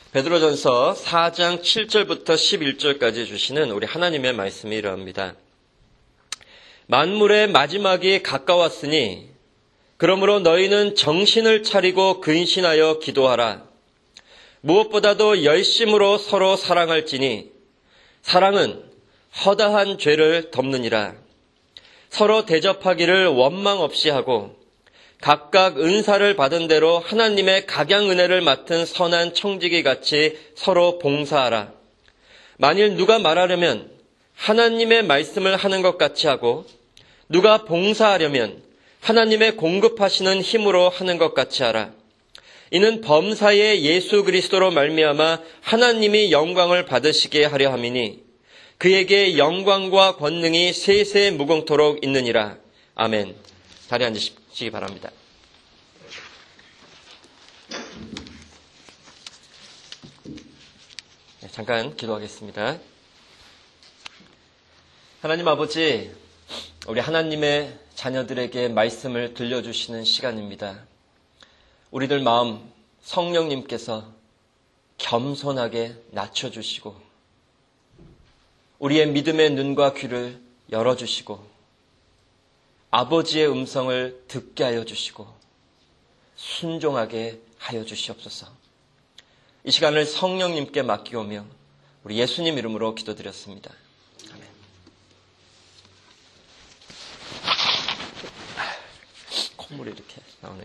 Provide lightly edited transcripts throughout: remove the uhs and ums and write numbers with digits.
베드로전서 4장 7절부터 11절까지 주시는 우리 하나님의 말씀이 이러합니다. 만물의 마지막이 가까웠으니 그러므로 너희는 정신을 차리고 근신하여 기도하라. 무엇보다도 열심으로 서로 사랑할지니 사랑은 허다한 죄를 덮느니라. 서로 대접하기를 원망 없이 하고 각각 은사를 받은 대로 하나님의 각양 은혜를 맡은 선한 청지기 같이 서로 봉사하라. 만일 누가 말하려면 하나님의 말씀을 하는 것 같이 하고 누가 봉사하려면 하나님의 공급하시는 힘으로 하는 것 같이 하라. 이는 범사의 예수 그리스도로 말미암아 하나님이 영광을 받으시게 하려 함이니 그에게 영광과 권능이 세세 무궁토록 있느니라. 아멘. 자리에 앉으시기 바랍니다. 잠깐 기도하겠습니다. 하나님 아버지, 우리 하나님의 자녀들에게 말씀을 들려주시는 시간입니다. 우리들 마음 성령님께서 겸손하게 낮춰주시고 우리의 믿음의 눈과 귀를 열어주시고 아버지의 음성을 듣게 하여 주시고 순종하게 하여 주시옵소서. 이 시간을 성령님께 맡기오며 우리 예수님 이름으로 기도드렸습니다. 아멘. 콧물이 이렇게 나오네요.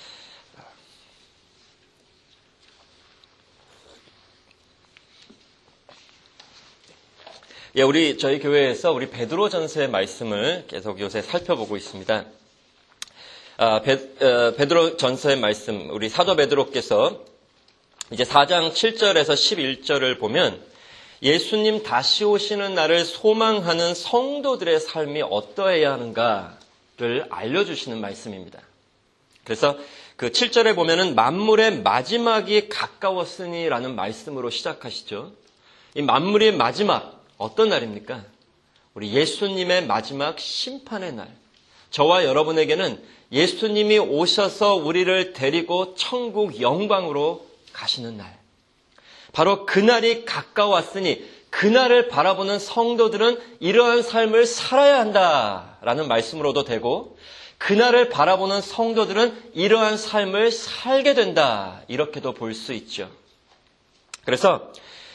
저희 교회에서 우리 베드로전서의 말씀을 계속 요새 살펴보고 있습니다. 베드로전서의 말씀, 우리 사도 베드로께서 이제 4장 7절에서 11절을 보면 예수님 다시 오시는 날을 소망하는 성도들의 삶이 어떠해야 하는가를 알려주시는 말씀입니다. 그래서 그 7절에 보면은 만물의 마지막이 가까웠으니라는 말씀으로 시작하시죠. 이 만물의 마지막, 어떤 날입니까? 우리 예수님의 마지막 심판의 날. 저와 여러분에게는 예수님이 오셔서 우리를 데리고 천국 영광으로 가시는 날. 바로 그날이 가까웠으니 그날을 바라보는 성도들은 이러한 삶을 살아야 한다라는 말씀으로도 되고 그날을 바라보는 성도들은 이러한 삶을 살게 된다. 이렇게도 볼 수 있죠. 그래서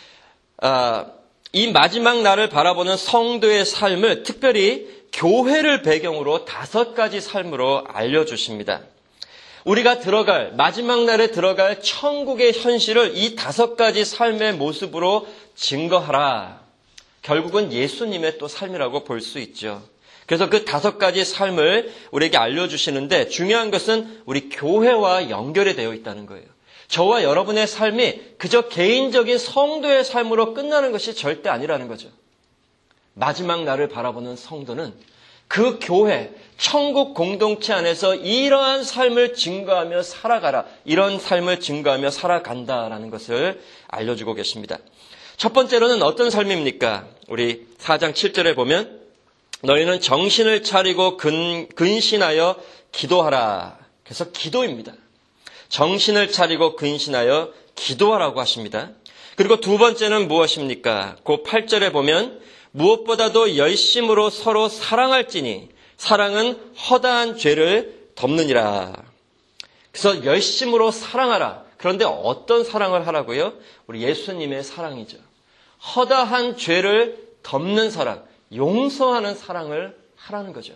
이 마지막 날을 바라보는 성도의 삶을 특별히 교회를 배경으로 5가지 삶으로 알려주십니다. 우리가 마지막 날에 들어갈 천국의 현실을 이 5가지 삶의 모습으로 증거하라. 결국은 예수님의 또 삶이라고 볼 수 있죠. 그래서 그 5가지 삶을 우리에게 알려주시는데 중요한 것은 우리 교회와 연결이 되어 있다는 거예요. 저와 여러분의 삶이 그저 개인적인 성도의 삶으로 끝나는 것이 절대 아니라는 거죠. 마지막 날을 바라보는 성도는 그 교회, 천국 공동체 안에서 이러한 삶을 증거하며 살아가라. 이런 삶을 증거하며 살아간다라는 것을 알려주고 계십니다. 첫 번째로는 어떤 삶입니까? 우리 4장 7절에 보면 너희는 정신을 차리고 근신하여 기도하라. 그래서 기도입니다. 정신을 차리고 근신하여 기도하라고 하십니다. 그리고 두 번째는 무엇입니까? 그 8절에 보면 무엇보다도 열심으로 서로 사랑할지니 사랑은 허다한 죄를 덮느니라. 그래서 열심으로 사랑하라. 그런데 어떤 사랑을 하라고요? 우리 예수님의 사랑이죠. 허다한 죄를 덮는 사랑, 용서하는 사랑을 하라는 거죠.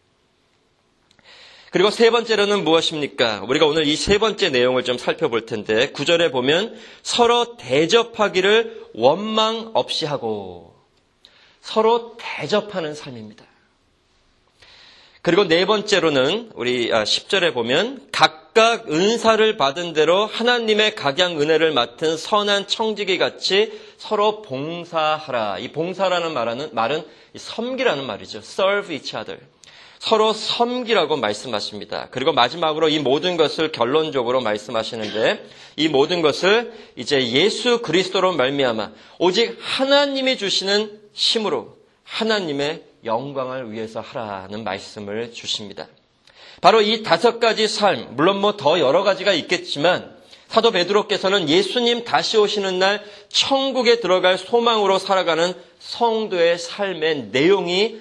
그리고 세 번째로는 무엇입니까? 우리가 오늘 이 세 번째 내용을 좀 살펴볼 텐데 9절에 보면 서로 대접하기를 원망 없이 하고 서로 대접하는 삶입니다. 그리고 네 번째로는 우리 10절에 보면 각각 은사를 받은 대로 하나님의 각양 은혜를 맡은 선한 청지기 같이 서로 봉사하라. 이 봉사라는 말은 섬기라는 말이죠. Serve each other. 서로 섬기라고 말씀하십니다. 그리고 마지막으로 이 모든 것을 결론적으로 말씀하시는데 이 모든 것을 이제 예수 그리스도로 말미암아 오직 하나님이 주시는 힘으로 하나님의 영광을 위해서 하라는 말씀을 주십니다. 바로 이 5가지 삶, 물론 더 여러 가지가 있겠지만 사도 베드로께서는 예수님 다시 오시는 날 천국에 들어갈 소망으로 살아가는 성도의 삶의 내용이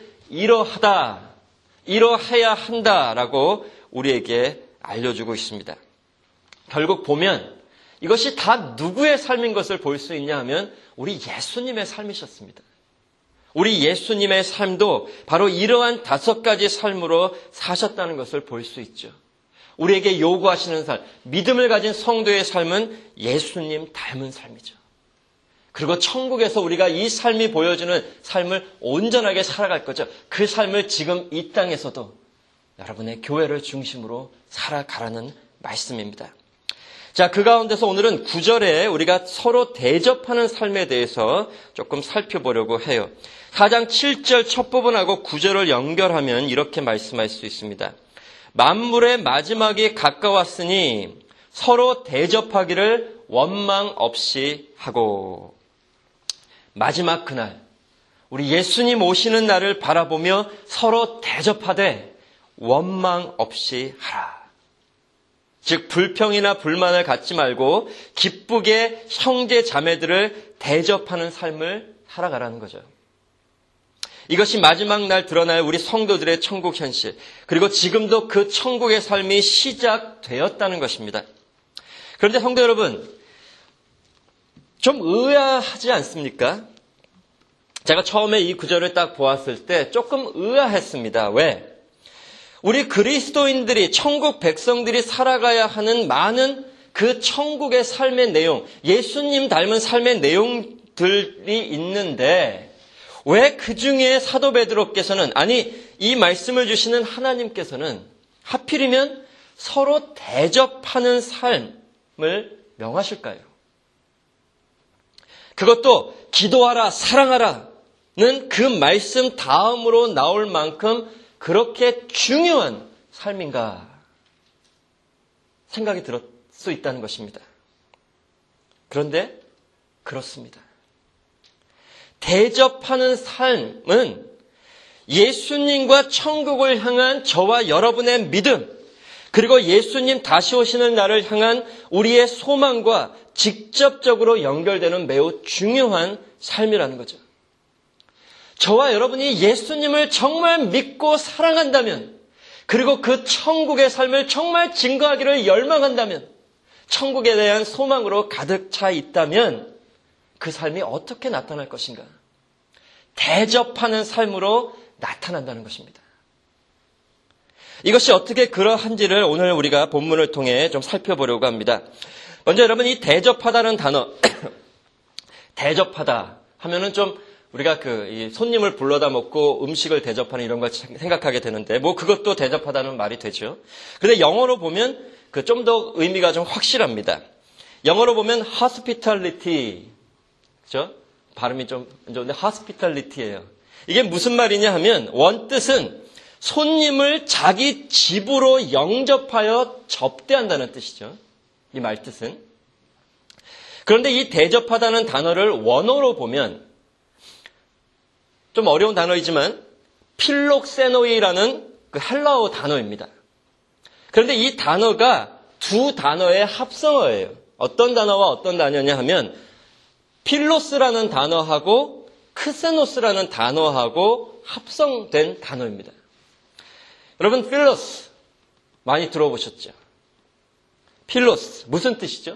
이러해야 한다라고 우리에게 알려주고 있습니다. 결국 보면 이것이 다 누구의 삶인 것을 볼 수 있냐 하면 우리 예수님의 삶이셨습니다. 우리 예수님의 삶도 바로 이러한 5가지 삶으로 사셨다는 것을 볼 수 있죠. 우리에게 요구하시는 삶, 믿음을 가진 성도의 삶은 예수님 닮은 삶이죠. 그리고 천국에서 우리가 이 삶이 보여주는 삶을 온전하게 살아갈 거죠. 그 삶을 지금 이 땅에서도 여러분의 교회를 중심으로 살아가라는 말씀입니다. 자, 그 가운데서 오늘은 9절에 우리가 서로 대접하는 삶에 대해서 조금 살펴보려고 해요. 4장 7절 첫 부분하고 9절을 연결하면 이렇게 말씀할 수 있습니다. 만물의 마지막이 가까웠으니 서로 대접하기를 원망 없이 하고. 마지막 그날, 우리 예수님 오시는 날을 바라보며 서로 대접하되 원망 없이 하라. 즉 불평이나 불만을 갖지 말고 기쁘게 형제 자매들을 대접하는 삶을 살아가라는 거죠. 이것이 마지막 날 드러날 우리 성도들의 천국 현실, 그리고 지금도 그 천국의 삶이 시작되었다는 것입니다. 그런데 성도 여러분, 좀 의아하지 않습니까? 제가 처음에 이 구절을 딱 보았을 때 조금 의아했습니다. 왜? 우리 그리스도인들이, 천국 백성들이 살아가야 하는 많은 그 천국의 삶의 내용, 예수님 닮은 삶의 내용들이 있는데 왜 그 중에 사도 베드로께서는, 아니 이 말씀을 주시는 하나님께서는 하필이면 서로 대접하는 삶을 명하실까요? 그것도 기도하라, 사랑하라는 그 말씀 다음으로 나올 만큼 그렇게 중요한 삶인가 생각이 들 수 있다는 것입니다. 그런데 그렇습니다. 대접하는 삶은 예수님과 천국을 향한 저와 여러분의 믿음, 그리고 예수님 다시 오시는 날을 향한 우리의 소망과 직접적으로 연결되는 매우 중요한 삶이라는 거죠. 저와 여러분이 예수님을 정말 믿고 사랑한다면, 그리고 그 천국의 삶을 정말 증거하기를 열망한다면, 천국에 대한 소망으로 가득 차 있다면 그 삶이 어떻게 나타날 것인가? 대접하는 삶으로 나타난다는 것입니다. 이것이 어떻게 그러한지를 오늘 우리가 본문을 통해 좀 살펴보려고 합니다. 먼저 여러분, 이 대접하다는 단어, 대접하다 하면은 좀 우리가 이 손님을 불러다 먹고 음식을 대접하는 이런 걸 생각하게 되는데, 뭐 그것도 대접하다는 말이 되죠. 그런데 영어로 보면 좀 더 의미가 좀 확실합니다. 영어로 보면 hospitality, 그죠? 발음이 좀 안 좋은데 hospitality예요. 이게 무슨 말이냐 하면 원뜻은 손님을 자기 집으로 영접하여 접대한다는 뜻이죠. 이 말뜻은. 그런데 이 대접하다는 단어를 원어로 보면 좀 어려운 단어이지만 필록세노이라는 그 헬라어 단어입니다. 그런데 이 단어가 두 단어의 합성어예요. 어떤 단어와 어떤 단어냐 하면 필로스라는 단어하고 크세노스라는 단어하고 합성된 단어입니다. 여러분, 필로스 많이 들어보셨죠? 필로스 무슨 뜻이죠?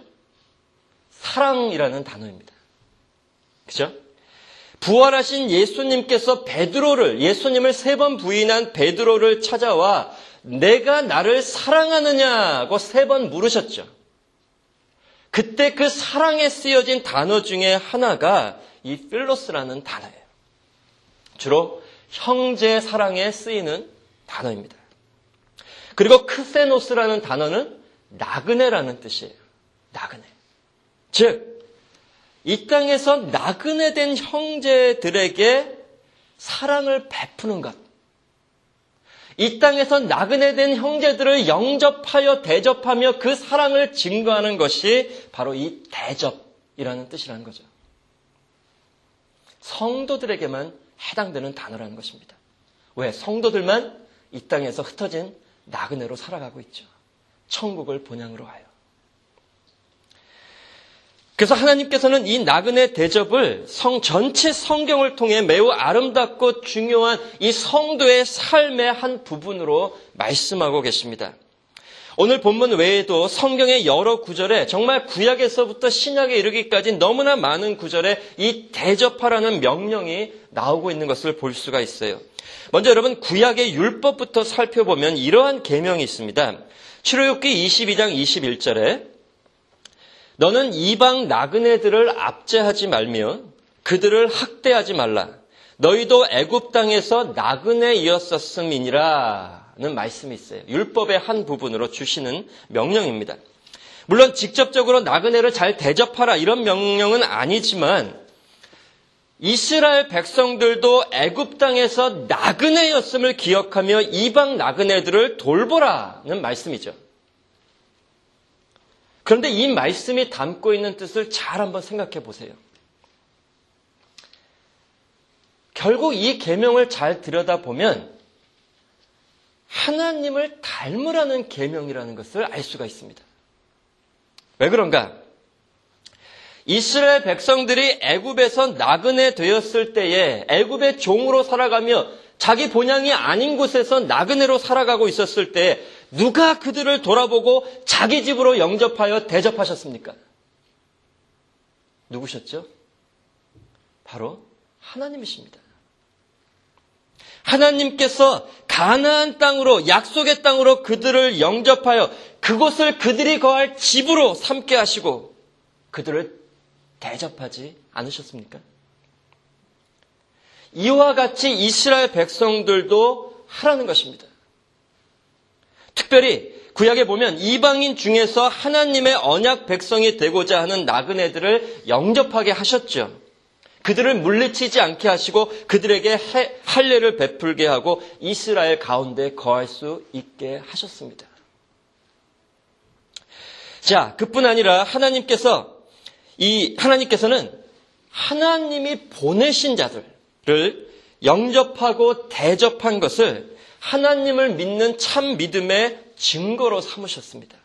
사랑이라는 단어입니다. 그죠? 부활하신 예수님께서 예수님을 3번 부인한 베드로를 찾아와 내가 나를 사랑하느냐고 3번 물으셨죠. 그때 그 사랑에 쓰여진 단어 중에 하나가 이 필로스라는 단어예요. 주로 형제 사랑에 쓰이는 단어입니다. 그리고 크세노스라는 단어는 나그네라는 뜻이에요. 나그네. 즉, 이 땅에서 나그네된 형제들에게 사랑을 베푸는 것. 이 땅에서 나그네된 형제들을 영접하여 대접하며 그 사랑을 증거하는 것이 바로 이 대접이라는 뜻이라는 거죠. 성도들에게만 해당되는 단어라는 것입니다. 왜? 성도들만 이 땅에서 흩어진 나그네로 살아가고 있죠. 천국을 본향으로 하여. 그래서 하나님께서는 이 나그네 대접을 전체 성경을 통해 매우 아름답고 중요한 이 성도의 삶의 한 부분으로 말씀하고 계십니다. 오늘 본문 외에도 성경의 여러 구절에 정말 구약에서부터 신약에 이르기까지 너무나 많은 구절에 이 대접하라는 명령이 나오고 있는 것을 볼 수가 있어요. 먼저 여러분 구약의 율법부터 살펴보면 이러한 계명이 있습니다. 출애굽기 22장 21절에 너는 이방 나그네들을 압제하지 말며 그들을 학대하지 말라. 너희도 애굽 땅에서 나그네이었었음이니라. 는 말씀이 있어요. 율법의 한 부분으로 주시는 명령입니다. 물론 직접적으로 나그네를 잘 대접하라 이런 명령은 아니지만 이스라엘 백성들도 애굽 땅에서 나그네였음을 기억하며 이방 나그네들을 돌보라는 말씀이죠. 그런데 이 말씀이 담고 있는 뜻을 잘 한번 생각해 보세요. 결국 이 계명을 잘 들여다보면 하나님을 닮으라는 계명이라는 것을 알 수가 있습니다. 왜 그런가? 이스라엘 백성들이 애굽에서 나그네 되었을 때에 애굽의 종으로 살아가며 자기 본향이 아닌 곳에서 나그네로 살아가고 있었을 때 누가 그들을 돌아보고 자기 집으로 영접하여 대접하셨습니까? 누구셨죠? 바로 하나님이십니다. 하나님께서 가나안 땅으로 약속의 땅으로 그들을 영접하여 그곳을 그들이 거할 집으로 삼게 하시고 그들을 대접하지 않으셨습니까? 이와 같이 이스라엘 백성들도 하라는 것입니다. 특별히 구약에 보면 이방인 중에서 하나님의 언약 백성이 되고자 하는 나그네들을 영접하게 하셨죠. 그들을 물리치지 않게 하시고 그들에게 할례를 베풀게 하고 이스라엘 가운데 거할 수 있게 하셨습니다. 자, 그뿐 아니라 하나님께서는 하나님이 보내신 자들을 영접하고 대접한 것을 하나님을 믿는 참 믿음의 증거로 삼으셨습니다.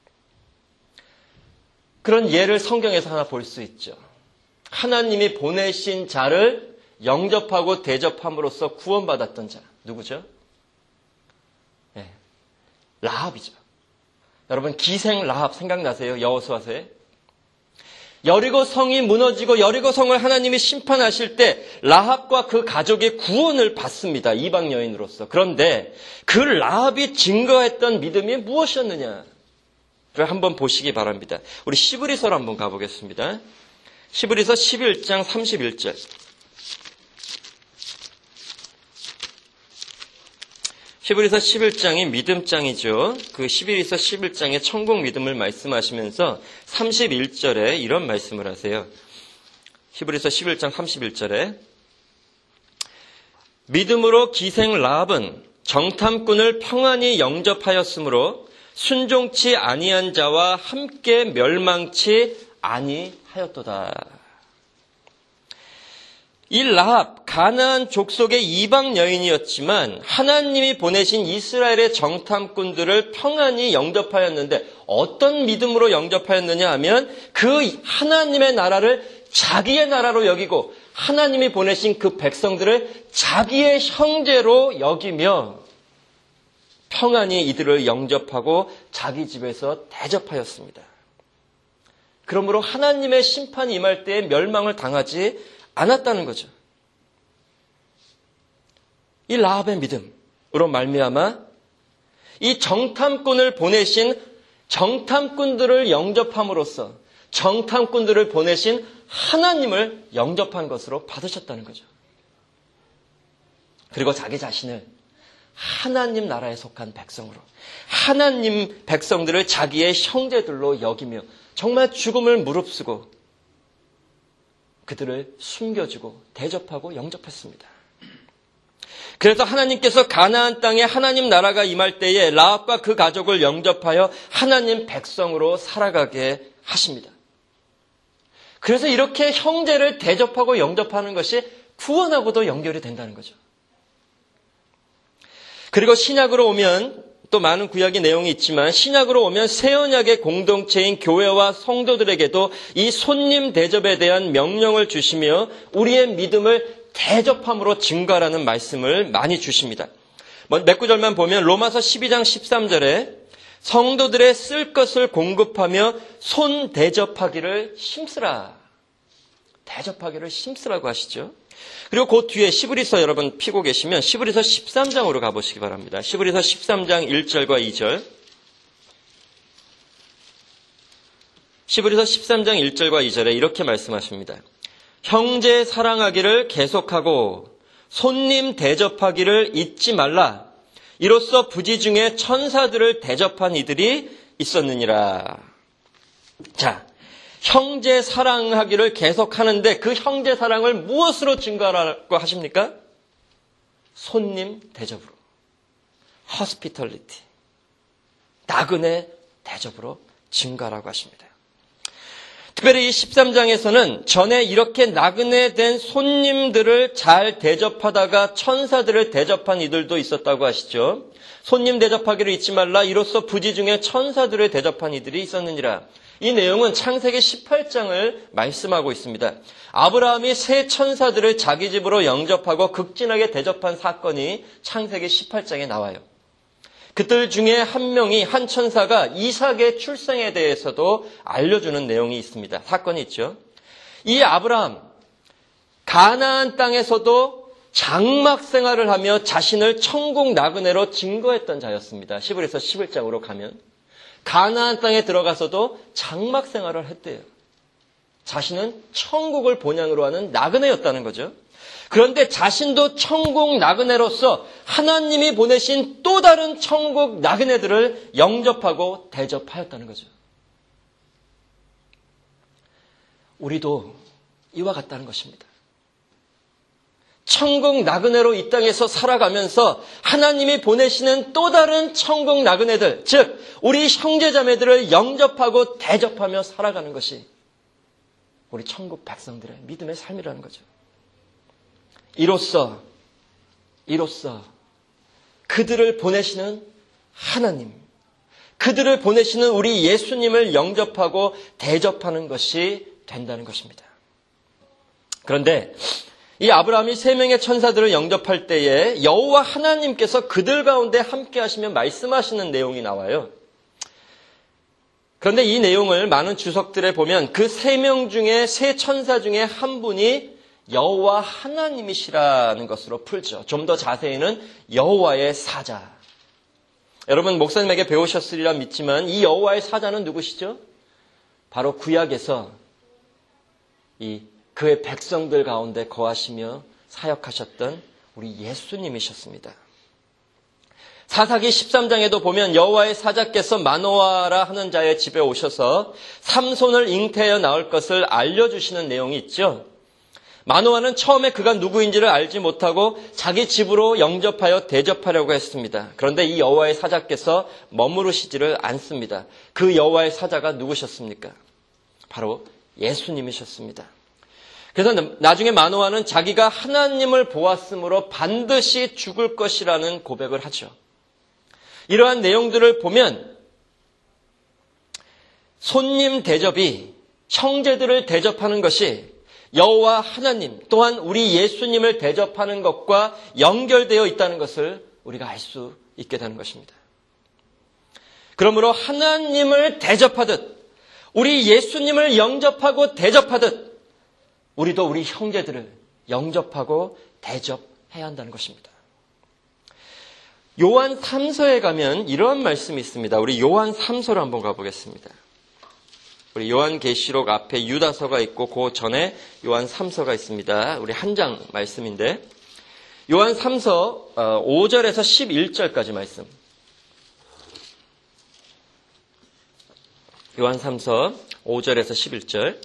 그런 예를 성경에서 하나 볼 수 있죠. 하나님이 보내신 자를 영접하고 대접함으로써 구원받았던 자. 누구죠? 네, 라합이죠. 여러분 기생 라합 생각나세요? 여호수아서에? 여리고 성이 무너지고 여리고 성을 하나님이 심판하실 때 라합과 그 가족의 구원을 받습니다. 이방 여인으로서. 그런데 그 라합이 증거했던 믿음이 무엇이었느냐를 한번 보시기 바랍니다. 우리 시브리서로 한번 가보겠습니다. 시브리서 11장 31절. 시브리서 11장이 믿음장이죠. 그 시브리서 11장의 천국 믿음을 말씀하시면서 31절에 이런 말씀을 하세요. 시브리서 11장 31절에 믿음으로 기생 라합은 정탐꾼을 평안히 영접하였으므로 순종치 아니한 자와 함께 멸망치 아니하였도다. 이 라합, 가나안 족속의 이방 여인이었지만 하나님이 보내신 이스라엘의 정탐꾼들을 평안히 영접하였는데 어떤 믿음으로 영접하였느냐 하면 그 하나님의 나라를 자기의 나라로 여기고 하나님이 보내신 그 백성들을 자기의 형제로 여기며 평안히 이들을 영접하고 자기 집에서 대접하였습니다. 그러므로 하나님의 심판이 임할 때에 멸망을 당하지 않았다는 거죠. 이 라합의 믿음으로 말미암아 이 정탐꾼을 보내신 정탐꾼들을 영접함으로써 정탐꾼들을 보내신 하나님을 영접한 것으로 받으셨다는 거죠. 그리고 자기 자신을 하나님 나라에 속한 백성으로 하나님 백성들을 자기의 형제들로 여기며 정말 죽음을 무릅쓰고 그들을 숨겨주고 대접하고 영접했습니다. 그래서 하나님께서 가나안 땅에 하나님 나라가 임할 때에 라합과 그 가족을 영접하여 하나님 백성으로 살아가게 하십니다. 그래서 이렇게 형제를 대접하고 영접하는 것이 구원하고도 연결이 된다는 거죠. 그리고 신약으로 오면 또 많은 구약의 내용이 있지만 신약으로 오면 새 언약의 공동체인 교회와 성도들에게도 이 손님 대접에 대한 명령을 주시며 우리의 믿음을 대접함으로 증가하라는 말씀을 많이 주십니다. 몇 구절만 보면 로마서 12장 13절에 성도들의 쓸 것을 공급하며 손 대접하기를 힘쓰라. 대접하기를 힘쓰라고 하시죠. 그리고 그 뒤에 시브리서 여러분 피고 계시면 시브리서 13장으로 가보시기 바랍니다. 시브리서 13장 1절과 2절. 시브리서 13장 1절과 2절에 이렇게 말씀하십니다. 형제 사랑하기를 계속하고 손님 대접하기를 잊지 말라. 이로써 부지 중에 천사들을 대접한 이들이 있었느니라. 자, 형제 사랑하기를 계속하는데 그 형제 사랑을 무엇으로 증가하라고 하십니까? 손님 대접으로. hospitality. 나그네 대접으로 증가하라고 하십니다. 특별히 이 13장에서는 전에 이렇게 나그네 된 손님들을 잘 대접하다가 천사들을 대접한 이들도 있었다고 하시죠. 손님 대접하기를 잊지 말라. 이로써 부지 중에 천사들을 대접한 이들이 있었느니라. 이 내용은 창세기 18장을 말씀하고 있습니다. 아브라함이 새 천사들을 자기 집으로 영접하고 극진하게 대접한 사건이 창세기 18장에 나와요. 그들 중에 한 천사가 이삭의 출생에 대해서도 알려주는 내용이 있습니다. 사건이 있죠. 이 아브라함, 가나안 땅에서도 장막 생활을 하며 자신을 천국 나그네로 증거했던 자였습니다. 시브리서 11장으로 가면. 가나안 땅에 들어가서도 장막 생활을 했대요. 자신은 천국을 본향으로 하는 나그네였다는 거죠. 그런데 자신도 천국 나그네로서 하나님이 보내신 또 다른 천국 나그네들을 영접하고 대접하였다는 거죠. 우리도 이와 같다는 것입니다. 천국 나그네로 이 땅에서 살아가면서 하나님이 보내시는 또 다른 천국 나그네들, 즉 우리 형제자매들을 영접하고 대접하며 살아가는 것이 우리 천국 백성들의 믿음의 삶이라는 거죠. 이로써 그들을 보내시는 하나님, 그들을 보내시는 우리 예수님을 영접하고 대접하는 것이 된다는 것입니다. 그런데 이 아브라함이 3명의 천사들을 영접할 때에 여호와 하나님께서 그들 가운데 함께 하시며 말씀하시는 내용이 나와요. 그런데 이 내용을 많은 주석들에 보면 그 3명 중에, 3 천사 중에 한 분이 여호와 하나님이시라는 것으로 풀죠. 좀 더 자세히는 여호와의 사자. 여러분 목사님에게 배우셨으리라 믿지만 이 여호와의 사자는 누구시죠? 바로 구약에서 그의 백성들 가운데 거하시며 사역하셨던 우리 예수님이셨습니다. 사사기 13장에도 보면 여호와의 사자께서 마노아라 하는 자의 집에 오셔서 삼손을 잉태하여 낳을 것을 알려주시는 내용이 있죠. 마노아는 처음에 그가 누구인지를 알지 못하고 자기 집으로 영접하여 대접하려고 했습니다. 그런데 이 여호와의 사자께서 머무르시지를 않습니다. 그 여호와의 사자가 누구셨습니까? 바로 예수님이셨습니다. 그래서 나중에 마노아는 자기가 하나님을 보았으므로 반드시 죽을 것이라는 고백을 하죠. 이러한 내용들을 보면 손님 대접이 형제들을 대접하는 것이 여호와 하나님 또한 우리 예수님을 대접하는 것과 연결되어 있다는 것을 우리가 알 수 있게 되는 것입니다. 그러므로 하나님을 대접하듯 우리 예수님을 영접하고 대접하듯 우리도 우리 형제들을 영접하고 대접해야 한다는 것입니다. 요한 3서에 가면 이러한 말씀이 있습니다. 우리 요한 3서로 한번 가보겠습니다. 우리 요한계시록 앞에 유다서가 있고 그 전에 요한 3서가 있습니다. 우리 한 장 말씀인데 요한 3서 5절에서 11절까지 말씀. 요한 3서 5절에서 11절.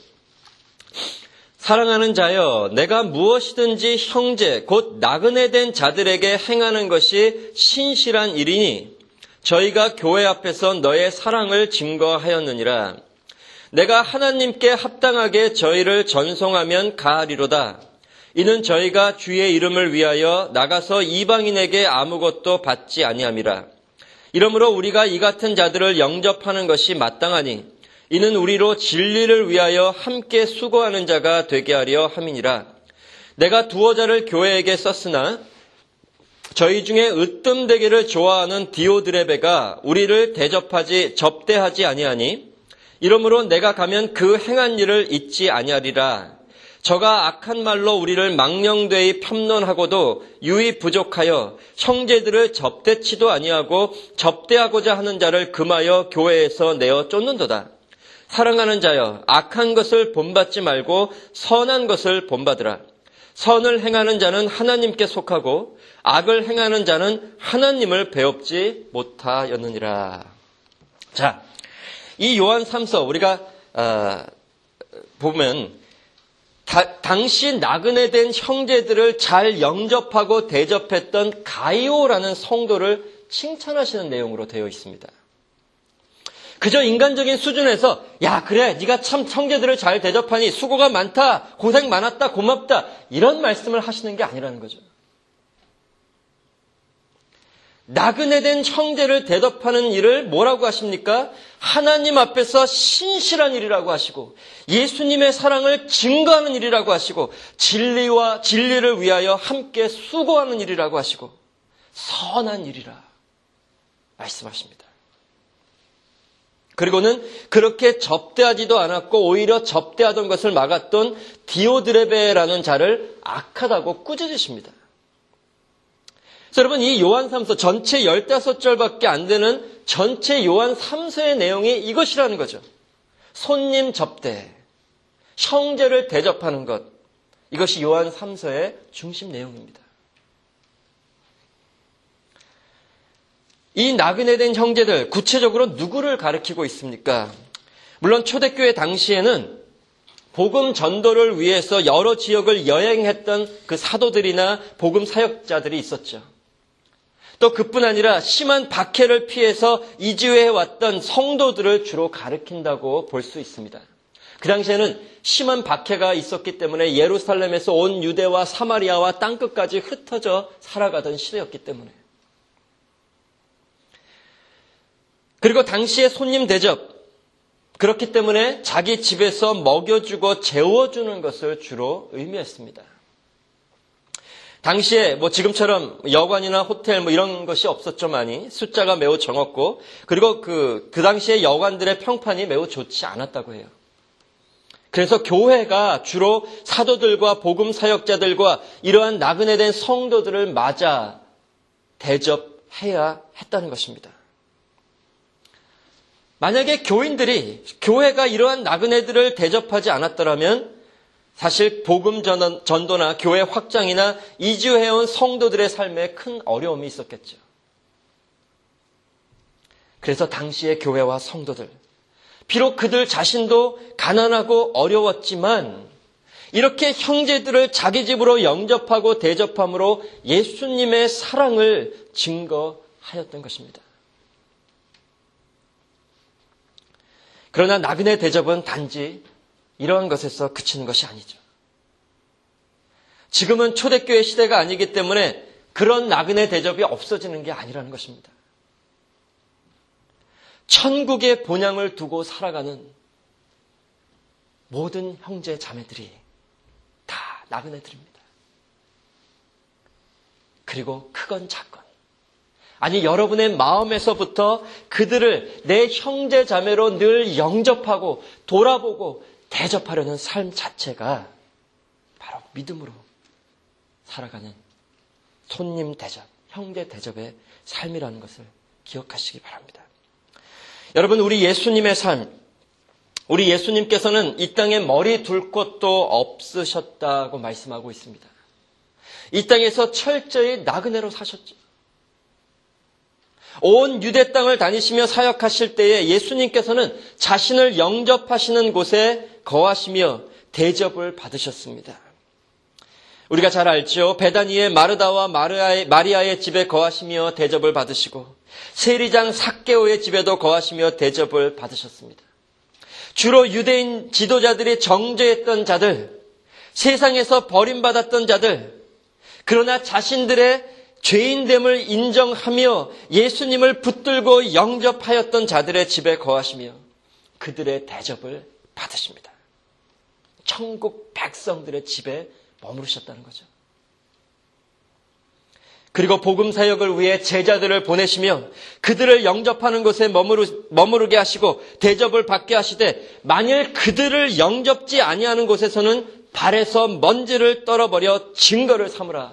사랑하는 자여, 내가 무엇이든지 형제 곧 나그네 된 자들에게 행하는 것이 신실한 일이니 저희가 교회 앞에서 너의 사랑을 증거하였느니라. 내가 하나님께 합당하게 저희를 전송하면 가하리로다. 이는 저희가 주의 이름을 위하여 나가서 이방인에게 아무것도 받지 아니함이라. 이러므로 우리가 이 같은 자들을 영접하는 것이 마땅하니 이는 우리로 진리를 위하여 함께 수고하는 자가 되게 하려 함이니라. 내가 두어 자를 교회에게 썼으나 저희 중에 으뜸되기를 좋아하는 디오드레베가 우리를 접대하지 아니하니 이러므로 내가 가면 그 행한 일을 잊지 아니하리라. 저가 악한 말로 우리를 망령되이 편론하고도 유이 부족하여 형제들을 접대치도 아니하고 접대하고자 하는 자를 금하여 교회에서 내어 쫓는도다. 사랑하는 자여, 악한 것을 본받지 말고 선한 것을 본받으라. 선을 행하는 자는 하나님께 속하고 악을 행하는 자는 하나님을 배웁지 못하였느니라. 자, 이 요한 3서 우리가 보면 당시 나그네된 형제들을 잘 영접하고 대접했던 가이오라는 성도를 칭찬하시는 내용으로 되어 있습니다. 그저 인간적인 수준에서 야 그래 네가 참 형제들을 잘 대접하니 수고가 많다, 고생 많았다, 고맙다 이런 말씀을 하시는 게 아니라는 거죠. 나그네된 형제를 대접하는 일을 뭐라고 하십니까? 하나님 앞에서 신실한 일이라고 하시고 예수님의 사랑을 증거하는 일이라고 하시고 진리를 위하여 함께 수고하는 일이라고 하시고 선한 일이라 말씀하십니다. 그리고는 그렇게 접대하지도 않았고 오히려 접대하던 것을 막았던 디오드레베라는 자를 악하다고 꾸짖으십니다. 그래서 여러분 이 요한 3서 전체 15절밖에 안 되는 전체 요한 3서의 내용이 이것이라는 거죠. 손님 접대, 형제를 대접하는 것, 이것이 요한 3서의 중심 내용입니다. 이 나그네된 형제들 구체적으로 누구를 가리키고 있습니까? 물론 초대교회 당시에는 복음 전도를 위해서 여러 지역을 여행했던 그 사도들이나 복음 사역자들이 있었죠. 또 그뿐 아니라 심한 박해를 피해서 이주해 왔던 성도들을 주로 가리킨다고 볼 수 있습니다. 그 당시에는 심한 박해가 있었기 때문에 예루살렘에서 온 유대와 사마리아와 땅끝까지 흩어져 살아가던 시대였기 때문에. 그리고 당시의 손님 대접, 그렇기 때문에 자기 집에서 먹여주고 재워주는 것을 주로 의미했습니다. 당시에 지금처럼 여관이나 호텔 이런 것이 없었지만이 숫자가 매우 적었고 그리고 그 당시에 여관들의 평판이 매우 좋지 않았다고 해요. 그래서 교회가 주로 사도들과 복음 사역자들과 이러한 나그네된 성도들을 맞아 대접해야 했다는 것입니다. 만약에 교회가 이러한 나그네들을 대접하지 않았더라면 사실 복음 전도나 교회 확장이나 이주해온 성도들의 삶에 큰 어려움이 있었겠죠. 그래서 당시의 교회와 성도들, 비록 그들 자신도 가난하고 어려웠지만 이렇게 형제들을 자기 집으로 영접하고 대접함으로 예수님의 사랑을 증거하였던 것입니다. 그러나 나그네 대접은 단지 이러한 것에서 그치는 것이 아니죠. 지금은 초대교회 시대가 아니기 때문에 그런 나그네 대접이 없어지는 게 아니라는 것입니다. 천국의 본향을 두고 살아가는 모든 형제 자매들이 다 나그네들입니다. 그리고 크건 작건 아니 여러분의 마음에서부터 그들을 내 형제 자매로 늘 영접하고 돌아보고 대접하려는 삶 자체가 바로 믿음으로 살아가는 손님 대접, 형제 대접의 삶이라는 것을 기억하시기 바랍니다. 여러분, 우리 예수님의 삶, 우리 예수님께서는 이 땅에 머리 둘 곳도 없으셨다고 말씀하고 있습니다. 이 땅에서 철저히 나그네로 사셨죠. 온 유대 땅을 다니시며 사역하실 때에 예수님께서는 자신을 영접하시는 곳에 거하시며 대접을 받으셨습니다. 우리가 잘 알죠. 베다니의 마르다와 마리아의 집에 거하시며 대접을 받으시고 세리장 삭개오의 집에도 거하시며 대접을 받으셨습니다. 주로 유대인 지도자들이 정죄했던 자들, 세상에서 버림받았던 자들, 그러나 자신들의 죄인됨을 인정하며 예수님을 붙들고 영접하였던 자들의 집에 거하시며 그들의 대접을 받으십니다. 천국 백성들의 집에 머무르셨다는 거죠. 그리고 복음 사역을 위해 제자들을 보내시며 그들을 영접하는 곳에 머무르게 하시고 대접을 받게 하시되 만일 그들을 영접지 아니하는 곳에서는 발에서 먼지를 떨어버려 증거를 삼으라.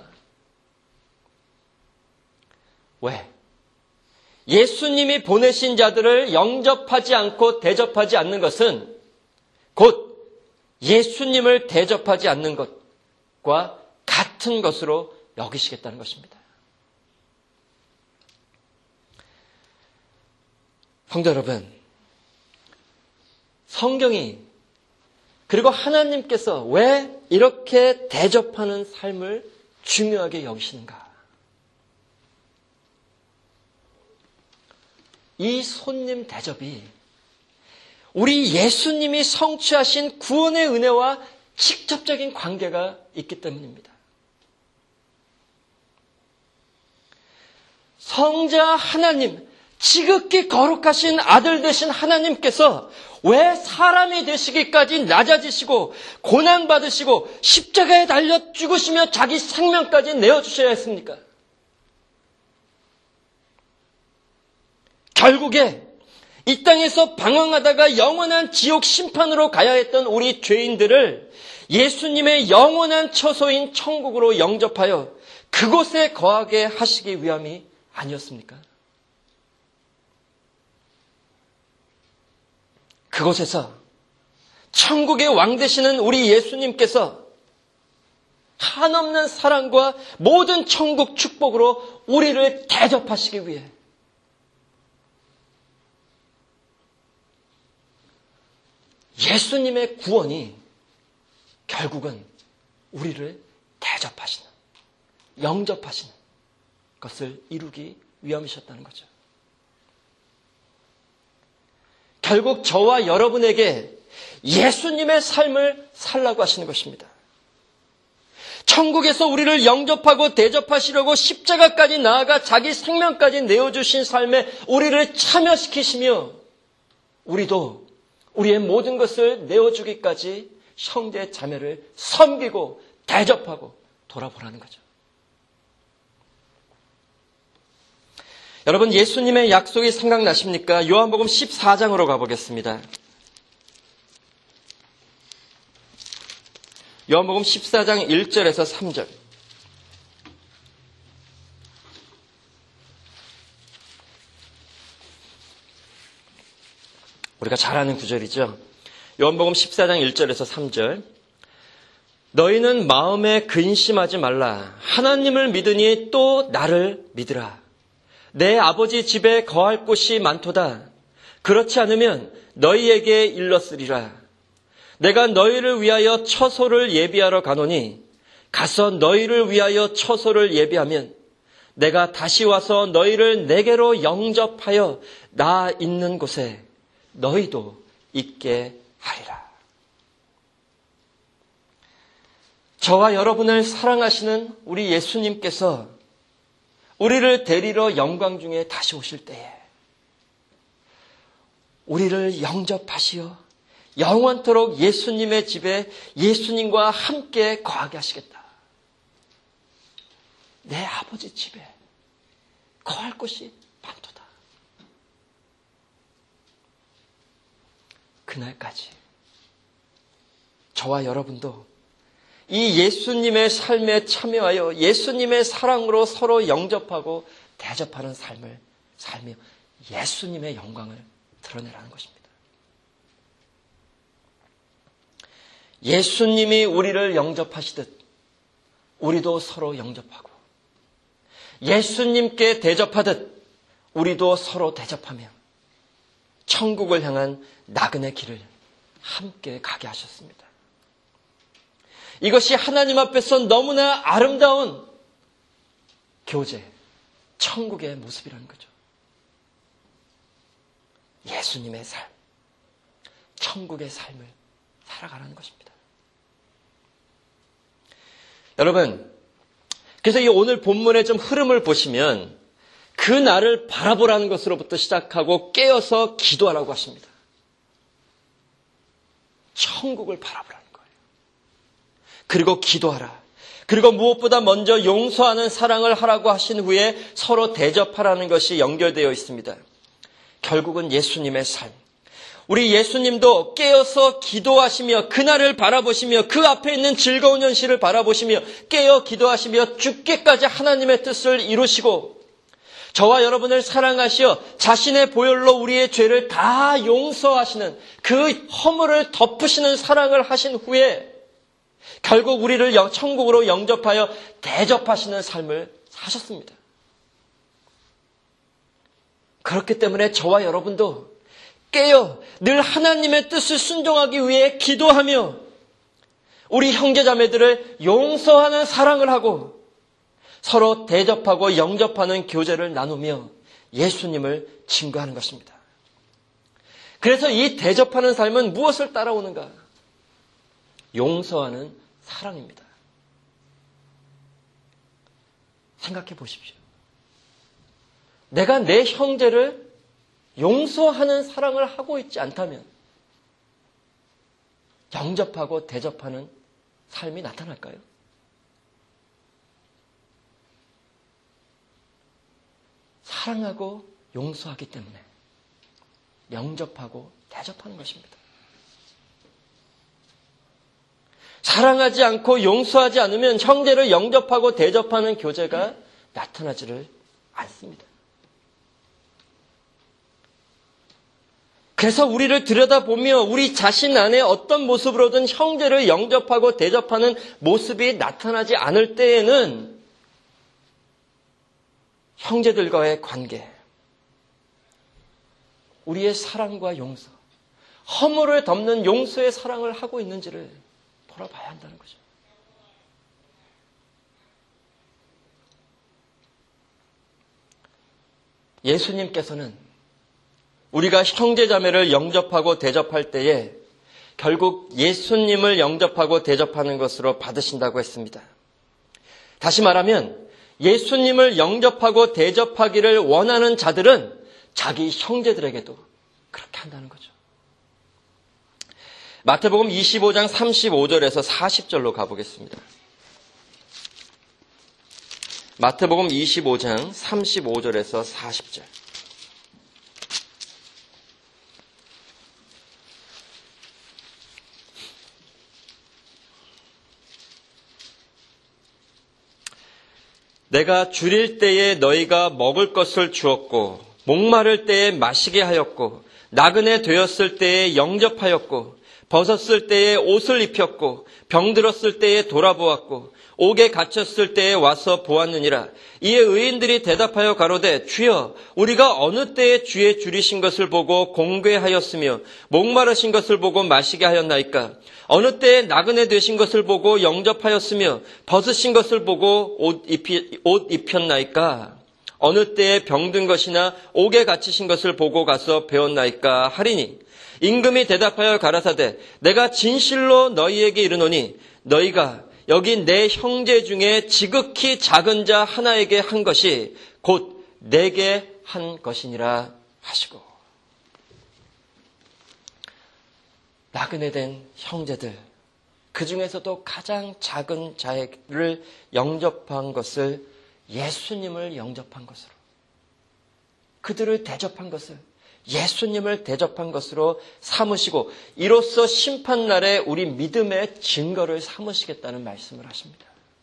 왜? 예수님이 보내신 자들을 영접하지 않고 대접하지 않는 것은 곧 예수님을 대접하지 않는 것과 같은 것으로 여기시겠다는 것입니다. 성도 여러분, 성경이 그리고 하나님께서 왜 이렇게 대접하는 삶을 중요하게 여기시는가? 이 손님 대접이 우리 예수님이 성취하신 구원의 은혜와 직접적인 관계가 있기 때문입니다. 성자 하나님, 지극히 거룩하신 아들 되신 하나님께서 왜 사람이 되시기까지 낮아지시고 고난받으시고 십자가에 달려 죽으시며 자기 생명까지 내어주셔야 했습니까? 결국에 이 땅에서 방황하다가 영원한 지옥 심판으로 가야 했던 우리 죄인들을 예수님의 영원한 처소인 천국으로 영접하여 그곳에 거하게 하시기 위함이 아니었습니까? 그곳에서 천국의 왕 되시는 우리 예수님께서 한없는 사랑과 모든 천국 축복으로 우리를 대접하시기 위해 예수님의 구원이 결국은 우리를 대접하시는, 영접하시는 것을 이루기 위함이셨다는 거죠. 결국 저와 여러분에게 예수님의 삶을 살라고 하시는 것입니다. 천국에서 우리를 영접하고 대접하시려고 십자가까지 나아가 자기 생명까지 내어주신 삶에 우리를 참여시키시며 우리도 우리의 모든 것을 내어주기까지 형제 자매를 섬기고 대접하고 돌아보라는 거죠. 여러분, 예수님의 약속이 생각나십니까? 요한복음 14장으로 가보겠습니다. 요한복음 14장 1절에서 3절. 우리가 잘 아는 구절이죠. 요한복음 14장 1절에서 3절. 너희는 마음에 근심하지 말라. 하나님을 믿으니 또 나를 믿으라. 내 아버지 집에 거할 곳이 많도다. 그렇지 않으면 너희에게 일렀으리라. 내가 너희를 위하여 처소를 예비하러 가노니 가서 너희를 위하여 처소를 예비하면 내가 다시 와서 너희를 내게로 영접하여 나 있는 곳에 너희도 있게 하리라. 저와 여러분을 사랑하시는 우리 예수님께서 우리를 데리러 영광 중에 다시 오실 때에 우리를 영접하시어 영원토록 예수님의 집에 예수님과 함께 거하게 하시겠다. 내 아버지 집에 거할 곳이 많도다. 그날까지 저와 여러분도 이 예수님의 삶에 참여하여 예수님의 사랑으로 서로 영접하고 대접하는 삶을 살며 예수님의 영광을 드러내라는 것입니다. 예수님이 우리를 영접하시듯 우리도 서로 영접하고 예수님께 대접하듯 우리도 서로 대접하며 천국을 향한 나그네 길을 함께 가게 하셨습니다. 이것이 하나님 앞에서 너무나 아름다운 교제, 천국의 모습이라는 거죠. 예수님의 삶, 천국의 삶을 살아가라는 것입니다. 여러분, 그래서 이 오늘 본문의 좀 흐름을 보시면 그 날을 바라보라는 것으로부터 시작하고 깨어서 기도하라고 하십니다. 천국을 바라보라는 거예요. 그리고 기도하라. 그리고 무엇보다 먼저 용서하는 사랑을 하라고 하신 후에 서로 대접하라는 것이 연결되어 있습니다. 결국은 예수님의 삶. 우리 예수님도 깨어서 기도하시며 그날을 바라보시며 그 앞에 있는 즐거운 현실을 바라보시며 깨어 기도하시며 죽기까지 하나님의 뜻을 이루시고 저와 여러분을 사랑하시어 자신의 보혈로 우리의 죄를 다 용서하시는 그 허물을 덮으시는 사랑을 하신 후에 결국 우리를 천국으로 영접하여 대접하시는 삶을 사셨습니다. 그렇기 때문에 저와 여러분도 깨어 늘 하나님의 뜻을 순종하기 위해 기도하며 우리 형제자매들을 용서하는 사랑을 하고 서로 대접하고 영접하는 교제를 나누며 예수님을 증거하는 것입니다. 그래서 이 대접하는 삶은 무엇을 따라오는가? 용서하는 사랑입니다. 생각해 보십시오. 내가 내 형제를 용서하는 사랑을 하고 있지 않다면 영접하고 대접하는 삶이 나타날까요? 사랑하고 용서하기 때문에 영접하고 대접하는 것입니다. 사랑하지 않고 용서하지 않으면 형제를 영접하고 대접하는 교제가 나타나지를 않습니다. 그래서 우리를 들여다보며 우리 자신 안에 어떤 모습으로든 형제를 영접하고 대접하는 모습이 나타나지 않을 때에는 형제들과의 관계, 우리의 사랑과 용서, 허물을 덮는 용서의 사랑을 하고 있는지를 돌아봐야 한다는 거죠. 예수님께서는 우리가 형제자매를 영접하고 대접할 때에 결국 예수님을 영접하고 대접하는 것으로 받으신다고 했습니다. 다시 말하면 예수님을 영접하고 대접하기를 원하는 자들은 자기 형제들에게도 그렇게 한다는 거죠. 마태복음 25장 35절에서 40절로 가보겠습니다. 마태복음 25장 35절에서 40절. 내가 줄일 때에 너희가 먹을 것을 주었고 목마를 때에 마시게 하였고 나그네 되었을 때에 영접하였고 벗었을 때에 옷을 입혔고 병들었을 때에 돌아보았고 옥에 갇혔을 때에 와서 보았느니라. 이에 의인들이 대답하여 가로되 주여 우리가 어느 때에 주의 줄이신 것을 보고 공궤하였으며 목마르신 것을 보고 마시게 하였나이까? 어느 때에 나그네 되신 것을 보고 영접하였으며 벗으신 것을 보고 옷 입혔나이까? 어느 때에 병든 것이나 옥에 갇히신 것을 보고 가서 배웠나이까? 하리니 임금이 대답하여 가라사대 내가 진실로 너희에게 이르노니 너희가 여기 내 형제 중에 지극히 작은 자 하나에게 한 것이 곧 내게 한 것이니라 하시고. 나그네 된 형제들, 그 중에서도 가장 작은 자를 영접한 것을 예수님을 영접한 것으로, 그들을 대접한 것을 예수님을 대접한 것으로 삼으시고 이로써 심판날에 우리 믿음의 증거를 삼으시겠다는 말씀을 하십니다.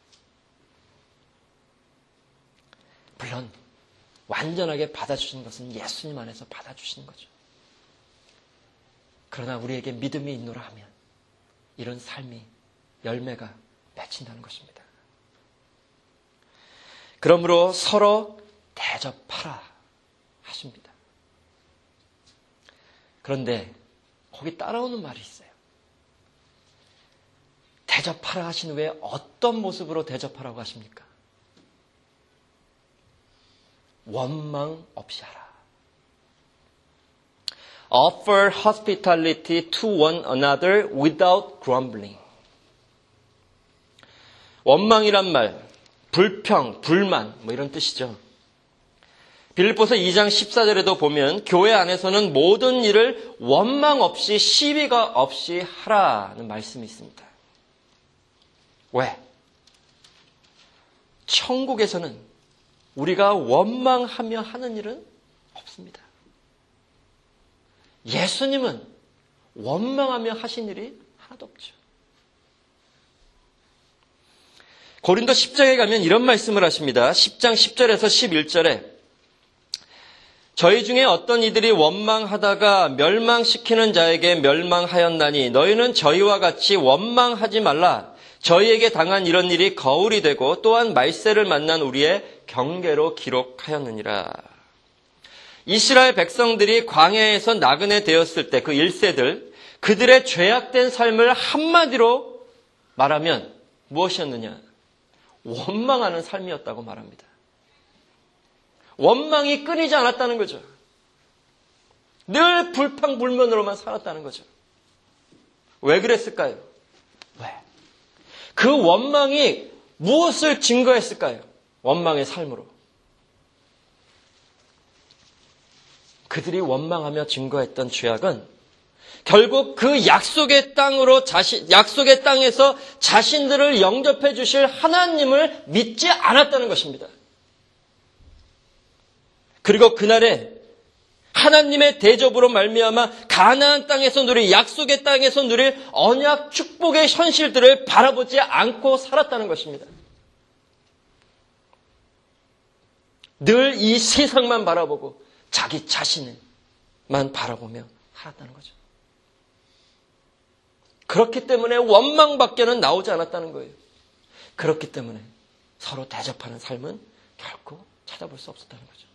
물론 완전하게 받아주시는 것은 예수님 안에서 받아주시는 거죠. 그러나 우리에게 믿음이 있노라 하면 이런 삶이 열매가 맺힌다는 것입니다. 그러므로 서로 대접하라 하십니다. 그런데 거기 따라오는 말이 있어요. 대접하라 하신 후에 어떤 모습으로 대접하라고 하십니까? 원망 없이 하라. Offer hospitality to one another without grumbling. 원망이란 말, 불평, 불만 이런 뜻이죠. 빌립보서 2장 14절에도 보면 교회 안에서는 모든 일을 원망 없이 시비가 없이 하라는 말씀이 있습니다. 왜? 천국에서는 우리가 원망하며 하는 일은 없습니다. 예수님은 원망하며 하신 일이 하나도 없죠. 고린도 10장에 가면 이런 말씀을 하십니다. 10장 10절에서 11절에 저희 중에 어떤 이들이 원망하다가 멸망시키는 자에게 멸망하였나니 너희는 저희와 같이 원망하지 말라. 저희에게 당한 이런 일이 거울이 되고 또한 말세를 만난 우리의 경계로 기록하였느니라. 이스라엘 백성들이 광야에서 나그네 되었을 때 그 1세들, 그들의 죄악된 삶을 한마디로 말하면 무엇이었느냐? 원망하는 삶이었다고 말합니다. 원망이 끊이지 않았다는 거죠. 늘 불평불만으로만 살았다는 거죠. 왜 그랬을까요? 왜? 그 원망이 무엇을 증거했을까요? 원망의 삶으로. 그들이 원망하며 증거했던 죄악은 결국 그 약속의 약속의 땅에서 자신들을 영접해 주실 하나님을 믿지 않았다는 것입니다. 그리고 그날에 하나님의 대접으로 말미암아 가나안 땅에서 누릴, 약속의 땅에서 누릴 언약 축복의 현실들을 바라보지 않고 살았다는 것입니다. 늘 이 세상만 바라보고 자기 자신만 바라보며 살았다는 거죠. 그렇기 때문에 원망밖에는 나오지 않았다는 거예요. 그렇기 때문에 서로 대접하는 삶은 결코 찾아볼 수 없었다는 거죠.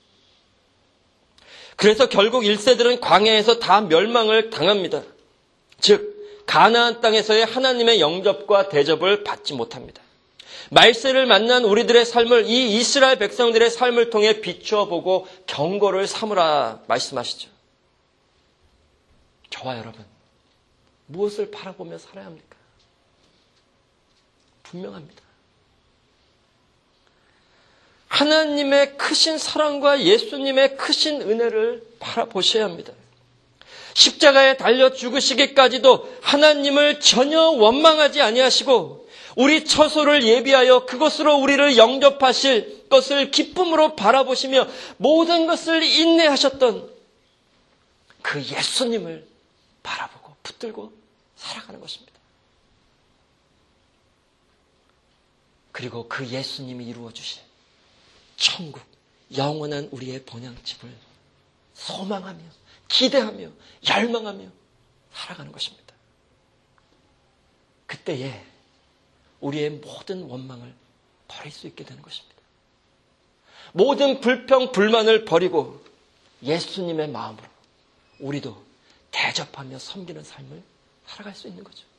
그래서 결국 1세들은 광야에서 다 멸망을 당합니다. 즉 가나안 땅에서의 하나님의 영접과 대접을 받지 못합니다. 말세를 만난 우리들의 삶을 이 이스라엘 백성들의 삶을 통해 비추어 보고 경고를 삼으라 말씀하시죠. 저와 여러분, 무엇을 바라보며 살아야 합니까? 분명합니다. 하나님의 크신 사랑과 예수님의 크신 은혜를 바라보셔야 합니다. 십자가에 달려 죽으시기까지도 하나님을 전혀 원망하지 아니하시고 우리 처소를 예비하여 그것으로 우리를 영접하실 것을 기쁨으로 바라보시며 모든 것을 인내하셨던 그 예수님을 바라보고 붙들고 살아가는 것입니다. 그리고 그 예수님이 이루어 주실 천국, 영원한 우리의 본향집을 소망하며 기대하며 열망하며 살아가는 것입니다. 그때에 우리의 모든 원망을 버릴 수 있게 되는 것입니다. 모든 불평, 불만을 버리고 예수님의 마음으로 우리도 대접하며 섬기는 삶을 살아갈 수 있는 거죠.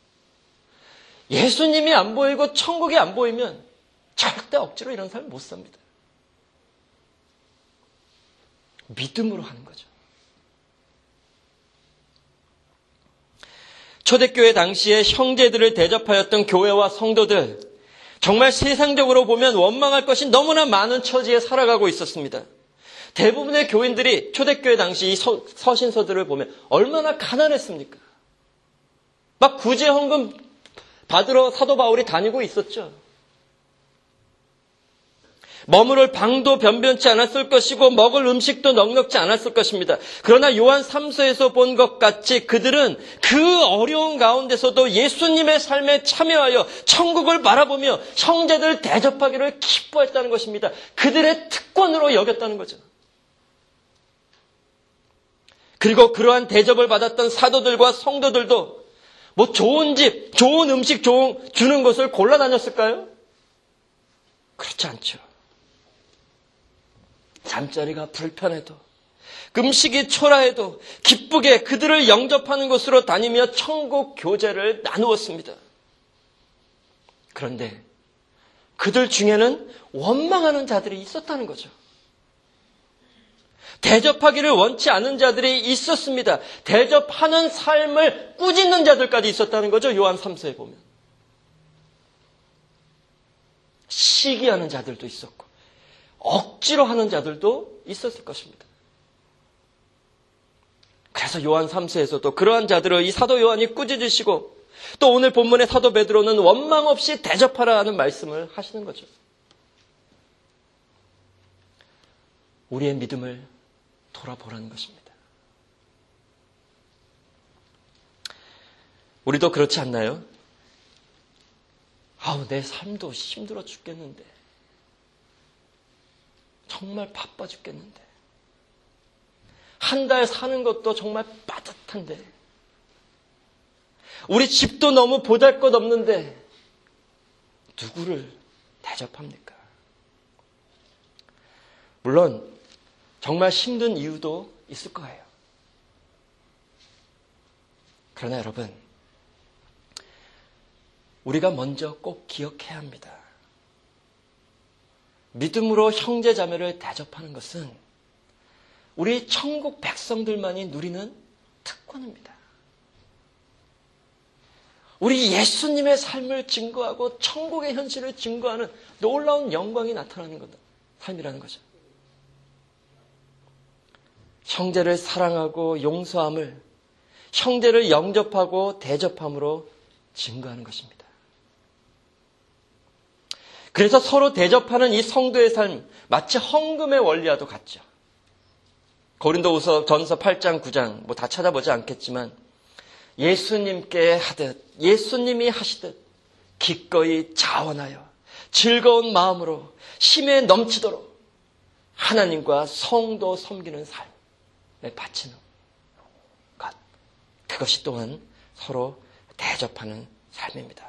예수님이 안 보이고 천국이 안 보이면 절대 억지로 이런 삶을 못 삽니다. 믿음으로 하는 거죠. 초대교회 당시에 형제들을 대접하였던 교회와 성도들, 정말 세상적으로 보면 원망할 것이 너무나 많은 처지에 살아가고 있었습니다. 대부분의 교인들이 초대교회 당시 이 서신서들을 보면 얼마나 가난했습니까? 막 구제헌금 받으러 사도 바울이 다니고 있었죠. 머무를 방도 변변치 않았을 것이고 먹을 음식도 넉넉지 않았을 것입니다. 그러나 요한 3서에서 본 것 같이 그들은 그 어려운 가운데서도 예수님의 삶에 참여하여 천국을 바라보며 형제들 대접하기를 기뻐했다는 것입니다. 그들의 특권으로 여겼다는 거죠. 그리고 그러한 대접을 받았던 사도들과 성도들도 뭐 좋은 집, 좋은 음식 주는 곳을 골라 다녔을까요? 그렇지 않죠. 잠자리가 불편해도 음식이 초라해도 기쁘게 그들을 영접하는 곳으로 다니며 천국 교제를 나누었습니다. 그런데 그들 중에는 원망하는 자들이 있었다는 거죠. 대접하기를 원치 않은 자들이 있었습니다. 대접하는 삶을 꾸짖는 자들까지 있었다는 거죠. 요한 3서에 보면. 시기하는 자들도 있었고 억지로 하는 자들도 있었을 것입니다. 그래서 요한 3서에서도 그러한 자들을 이 사도 요한이 꾸짖으시고 또 오늘 본문의 사도 베드로는 원망 없이 대접하라 하는 말씀을 하시는 거죠. 우리의 믿음을 돌아보라는 것입니다. 우리도 그렇지 않나요? 내 삶도 힘들어 죽겠는데, 정말 바빠 죽겠는데, 한 달 사는 것도 정말 빠듯한데, 우리 집도 너무 보잘것없는데 누구를 대접합니까? 물론 정말 힘든 이유도 있을 거예요. 그러나 여러분, 우리가 먼저 꼭 기억해야 합니다. 믿음으로 형제 자매를 대접하는 것은 우리 천국 백성들만이 누리는 특권입니다. 우리 예수님의 삶을 증거하고 천국의 현실을 증거하는 놀라운 영광이 나타나는 것, 삶이라는 거죠. 형제를 사랑하고 용서함을 형제를 영접하고 대접함으로 증거하는 것입니다. 그래서 서로 대접하는 이 성도의 삶, 마치 헌금의 원리와도 같죠. 고린도후서 전서 8장 9장 다 찾아보지 않겠지만 예수님께 하듯 예수님이 하시듯 기꺼이 자원하여 즐거운 마음으로 힘에 넘치도록 하나님과 성도 섬기는 삶에 바치는 것, 그것이 또한 서로 대접하는 삶입니다.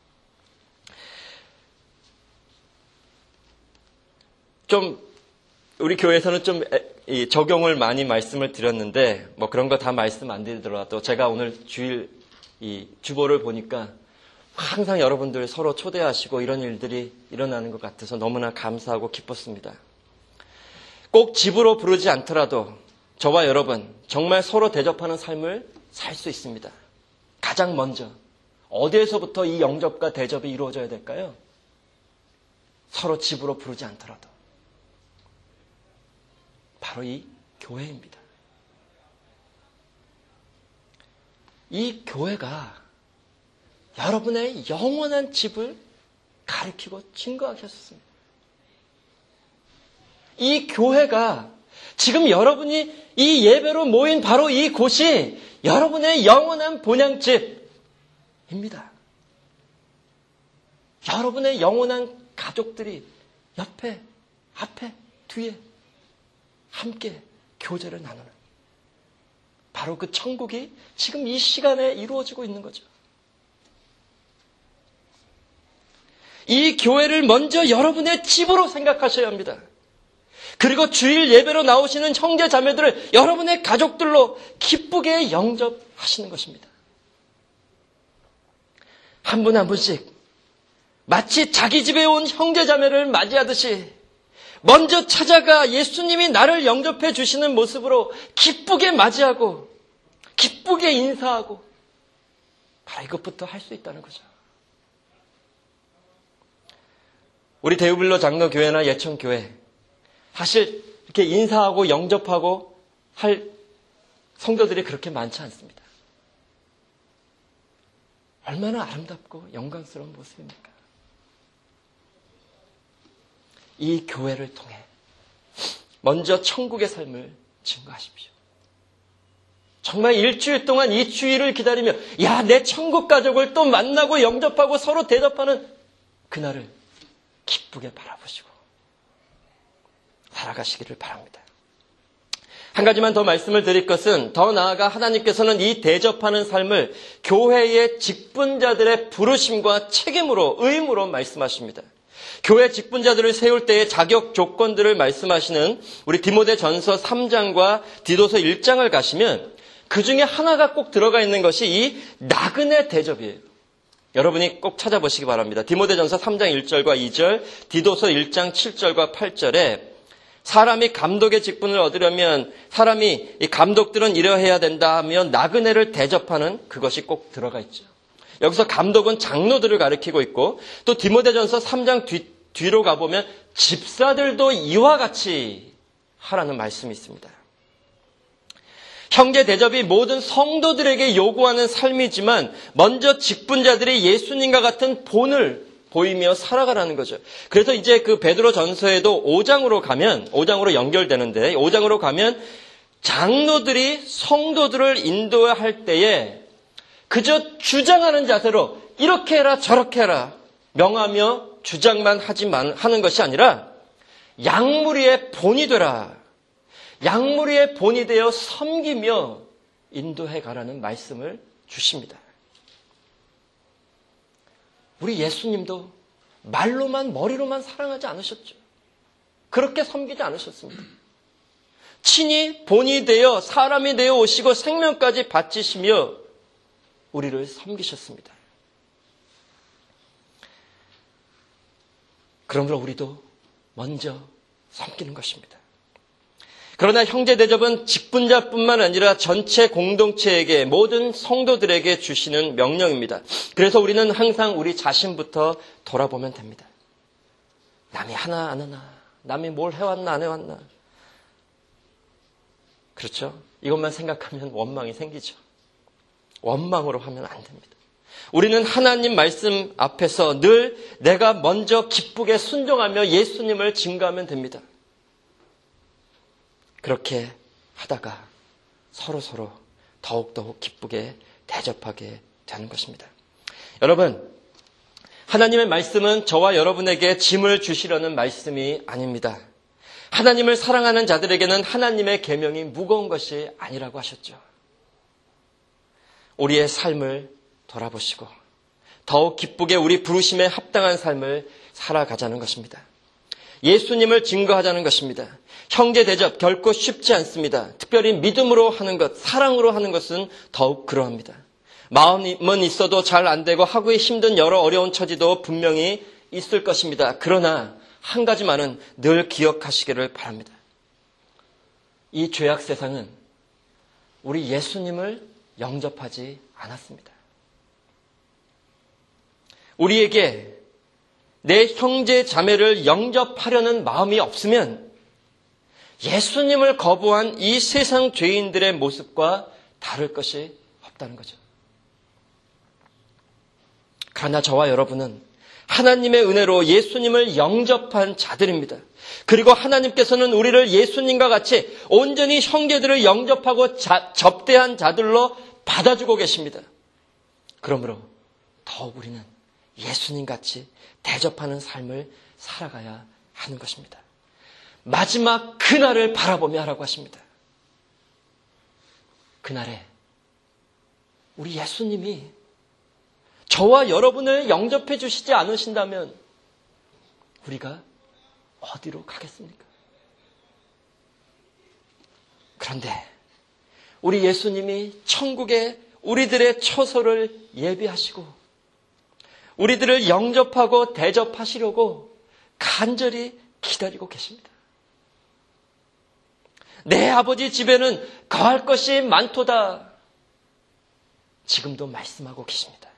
좀 우리 교회에서는 좀 적용을 많이 말씀을 드렸는데 그런 거 다 말씀 안 드리더라도 제가 오늘 주일 이 주보를 보니까 항상 여러분들 서로 초대하시고 이런 일들이 일어나는 것 같아서 너무나 감사하고 기뻤습니다. 꼭 집으로 부르지 않더라도 저와 여러분 정말 서로 대접하는 삶을 살 수 있습니다. 가장 먼저 어디에서부터 이 영접과 대접이 이루어져야 될까요? 서로 집으로 부르지 않더라도 바로 이 교회입니다. 이 교회가 여러분의 영원한 집을 가리키고 증거하셨습니다. 이 교회가 지금 여러분이 이 예배로 모인 바로 이 곳이 여러분의 영원한 본향집입니다. 여러분의 영원한 가족들이 옆에, 앞에, 뒤에 함께 교제를 나누는 바로 그 천국이 지금 이 시간에 이루어지고 있는 거죠. 이 교회를 먼저 여러분의 집으로 생각하셔야 합니다. 그리고 주일 예배로 나오시는 형제 자매들을 여러분의 가족들로 기쁘게 영접하시는 것입니다. 한 분 한 분씩 마치 자기 집에 온 형제 자매를 맞이하듯이 먼저 찾아가 예수님이 나를 영접해 주시는 모습으로 기쁘게 맞이하고 기쁘게 인사하고 바로 이것부터 할 수 있다는 거죠. 우리 대우빌로 장로교회나 예천교회 사실 이렇게 인사하고 영접하고 할 성도들이 그렇게 많지 않습니다. 얼마나 아름답고 영광스러운 모습입니까? 이 교회를 통해 먼저 천국의 삶을 증거하십시오. 정말 일주일 동안 이 주일을 기다리며 내 천국 가족을 또 만나고 영접하고 서로 대접하는 그날을 기쁘게 바라보시고 살아가시기를 바랍니다. 한 가지만 더 말씀을 드릴 것은 더 나아가 하나님께서는 이 대접하는 삶을 교회의 직분자들의 부르심과 책임으로 의무로 말씀하십니다. 교회 직분자들을 세울 때의 자격 조건들을 말씀하시는 우리 디모데전서 3장과 디도서 1장을 가시면 그 중에 하나가 꼭 들어가 있는 것이 이 나그네 대접이에요. 여러분이 꼭 찾아보시기 바랍니다. 디모데전서 3장 1절과 2절, 디도서 1장 7절과 8절에 사람이 감독의 직분을 얻으려면 사람이 이 감독들은 이러해야 된다 하면 나그네를 대접하는 그것이 꼭 들어가 있죠. 여기서 감독은 장로들을 가리키고 있고 또 디모데전서 3장 뒤로 가보면 집사들도 이와 같이 하라는 말씀이 있습니다. 형제 대접이 모든 성도들에게 요구하는 삶이지만 먼저 직분자들이 예수님과 같은 본을 보이며 살아가라는 거죠. 그래서 이제 그 베드로 전서에도 5장으로 가면 5장으로 연결되는데 5장으로 가면 장로들이 성도들을 인도할 때에 그저 주장하는 자세로 이렇게 해라 저렇게 해라 명하며 주장만 하는 것이 아니라 양무리의 본이 되라. 양무리의 본이 되어 섬기며 인도해 가라는 말씀을 주십니다. 우리 예수님도 말로만 머리로만 사랑하지 않으셨죠. 그렇게 섬기지 않으셨습니다. 친히 본이 되어 사람이 되어 오시고 생명까지 바치시며 우리를 섬기셨습니다. 그러므로 우리도 먼저 섬기는 것입니다. 그러나 형제대접은 직분자뿐만 아니라 전체 공동체에게 모든 성도들에게 주시는 명령입니다. 그래서 우리는 항상 우리 자신부터 돌아보면 됩니다. 남이 하나 안 하나, 남이 뭘 해왔나 안 해왔나. 그렇죠? 이것만 생각하면 원망이 생기죠. 원망으로 하면 안 됩니다. 우리는 하나님 말씀 앞에서 늘 내가 먼저 기쁘게 순종하며 예수님을 증거하면 됩니다. 그렇게 하다가 서로 더욱더욱 기쁘게 대접하게 되는 것입니다. 여러분, 하나님의 말씀은 저와 여러분에게 짐을 주시려는 말씀이 아닙니다. 하나님을 사랑하는 자들에게는 하나님의 계명이 무거운 것이 아니라고 하셨죠. 우리의 삶을 돌아보시고 더욱 기쁘게 우리 부르심에 합당한 삶을 살아가자는 것입니다. 예수님을 증거하자는 것입니다. 형제 대접 결코 쉽지 않습니다. 특별히 믿음으로 하는 것, 사랑으로 하는 것은 더욱 그러합니다. 마음은 있어도 잘 안 되고 하기 힘든 여러 어려운 처지도 분명히 있을 것입니다. 그러나 한 가지만은 늘 기억하시기를 바랍니다. 이 죄악 세상은 우리 예수님을 영접하지 않았습니다. 우리에게 내 형제 자매를 영접하려는 마음이 없으면 예수님을 거부한 이 세상 죄인들의 모습과 다를 것이 없다는 거죠. 그러나 저와 여러분은 하나님의 은혜로 예수님을 영접한 자들입니다. 그리고 하나님께서는 우리를 예수님과 같이 온전히 형제들을 영접하고 접대한 자들로 받아주고 계십니다. 그러므로 더욱 우리는 예수님같이 대접하는 삶을 살아가야 하는 것입니다. 마지막 그날을 바라보며 하라고 하십니다. 그날에 우리 예수님이 저와 여러분을 영접해 주시지 않으신다면 우리가 어디로 가겠습니까? 그런데 우리 예수님이 천국에 우리들의 처소를 예비하시고 우리들을 영접하고 대접하시려고 간절히 기다리고 계십니다. 내 아버지 집에는 거할 것이 많도다. 지금도 말씀하고 계십니다.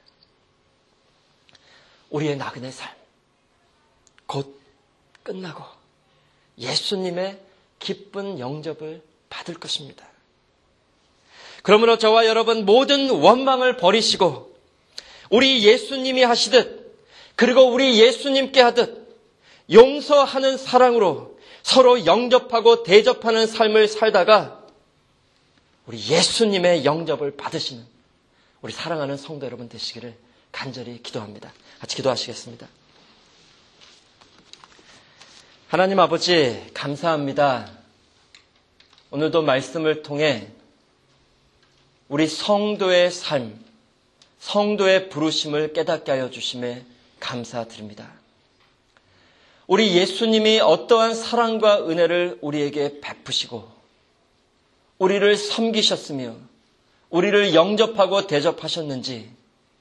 우리의 나그네 삶 곧 끝나고 예수님의 기쁜 영접을 받을 것입니다. 그러므로 저와 여러분 모든 원망을 버리시고 우리 예수님이 하시듯 그리고 우리 예수님께 하듯 용서하는 사랑으로 서로 영접하고 대접하는 삶을 살다가 우리 예수님의 영접을 받으시는 우리 사랑하는 성도 여러분 되시기를 간절히 기도합니다. 같이 기도하시겠습니다. 하나님 아버지 감사합니다. 오늘도 말씀을 통해 우리 성도의 삶, 성도의 부르심을 깨닫게 하여 주심에 감사드립니다. 우리 예수님이 어떠한 사랑과 은혜를 우리에게 베푸시고 우리를 섬기셨으며 우리를 영접하고 대접하셨는지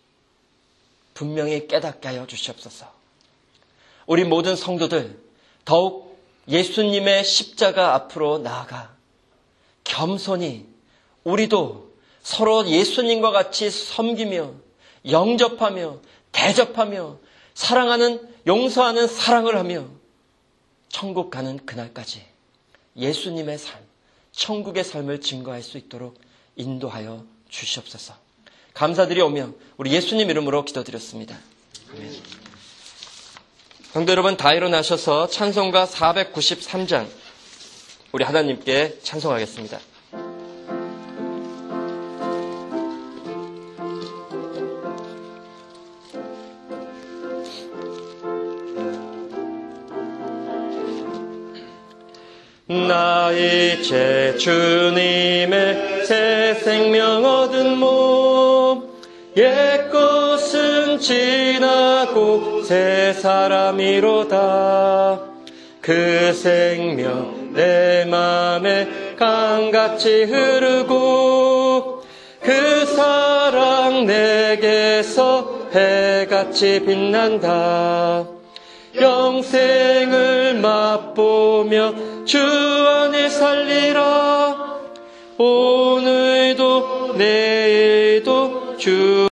분명히 깨닫게 하여 주시옵소서. 우리 모든 성도들 더욱 예수님의 십자가 앞으로 나아가 겸손히 우리도 서로 예수님과 같이 섬기며 영접하며 대접하며 사랑하는, 용서하는 사랑을 하며 천국 가는 그날까지 예수님의 삶, 천국의 삶을 증거할 수 있도록 인도하여 주시옵소서. 감사드리오며 우리 예수님 이름으로 기도드렸습니다. 아멘. 성도 여러분, 다 일어나셔서 찬송가 493장 우리 하나님께 찬송하겠습니다. 나 이제 주님의 새 생명 얻은 몸, 옛것은 지나고 새 사람이로다. 그 생명 내 맘에 강같이 흐르고 그 사랑 내게서 해같이 빛난다. 영생을 맛보며 주 안에 살리라. 오늘도 내일도 주